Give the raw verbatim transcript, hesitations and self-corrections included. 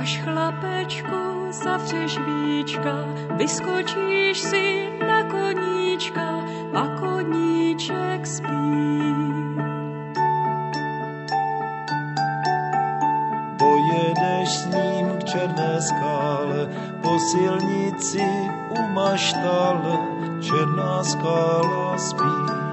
Až chlapečku zavřeš víčka, vyskočíš si na koníčka a koníček spí. Pojedeš s ním k černé skále, po silnici u maštale, černá skála spí.